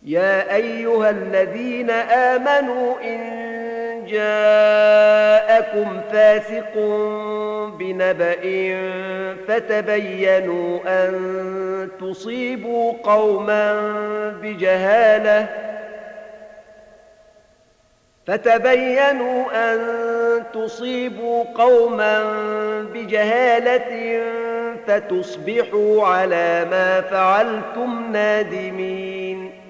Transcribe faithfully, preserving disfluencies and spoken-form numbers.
يا أيها الذين آمنوا إن جاءكم فاسق بنبأ فتبينوا أن تصيبوا قوما بجهالة فتبينوا أن تصيبوا قوما بجهالة فتصبحوا على ما فعلتم نادمين